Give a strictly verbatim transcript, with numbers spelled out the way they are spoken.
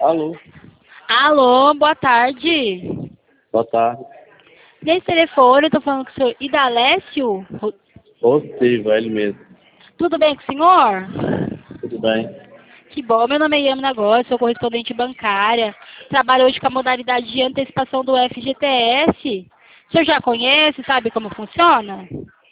Alô, Alô, boa tarde. boa tarde. Nesse telefone, eu tô falando com o senhor Idalécio. Possível, é ele mesmo. Tudo bem com o senhor? Tudo bem? Que bom, meu nome é Ian Negócio, sou correspondente bancária. Trabalho hoje com a modalidade de antecipação do F G T S. O senhor já conhece, sabe como funciona?